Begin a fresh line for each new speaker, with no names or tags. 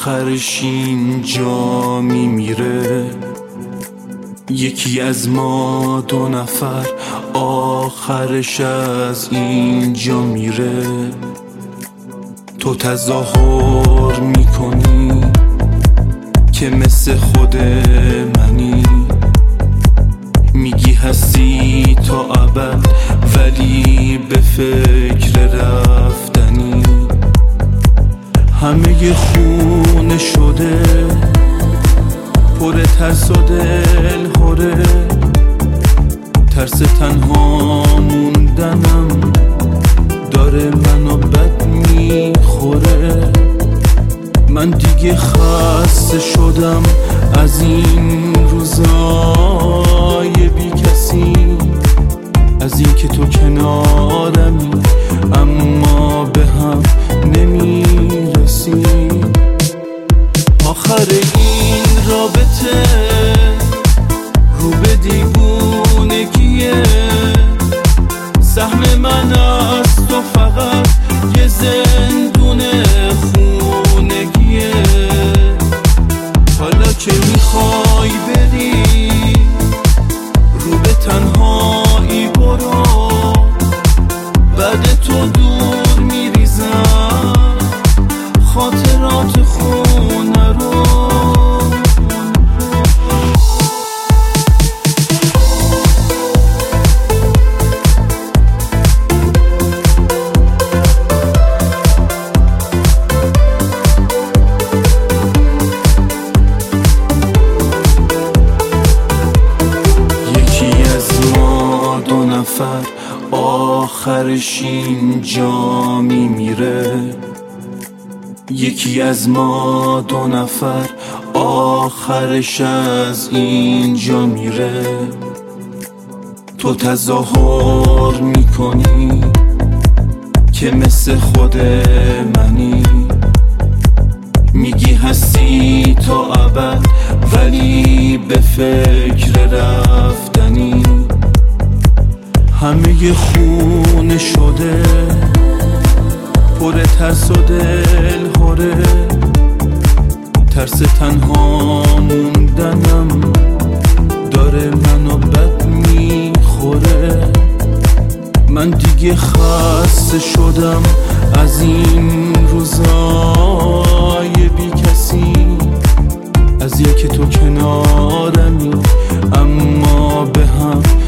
آخرش اینجا میمیره. یکی از ما دو نفر آخرش از اینجا میره. تو تظاهر میکنی که مثل خود منی، میگی هستی تا ابد ولی به فکر رفتنی. همه خونه شده پر ترس و دل هره، ترس تنها موندنم داره منو بد میخوره. من دیگه خسته شدم از این روزای بی کسی، از این که تو کنارمی اما به هم نمیرسی. آخر این رابطه رو به دیوونگیه، سهم من از تو فقط یه زندون خونگیه. حالا که میخوای بری رو به تنهایی برو، بعد تو دور میریزم خاطرات خونه رو. آخرش اینجا میمیره. یکی از ما دو نفر آخرش از اینجا میره. تو تظاهر میکنی که مثل خود منی، میگی هستی تا ابد ولی به فکر رفتنی. همه خونه شده پر ترس و دل هره، ترس تنها موندنم داره منو بد میخوره. من دیگه خسته شدم از این روزای بی کسی، از اینکه تو کنارمی اما به هم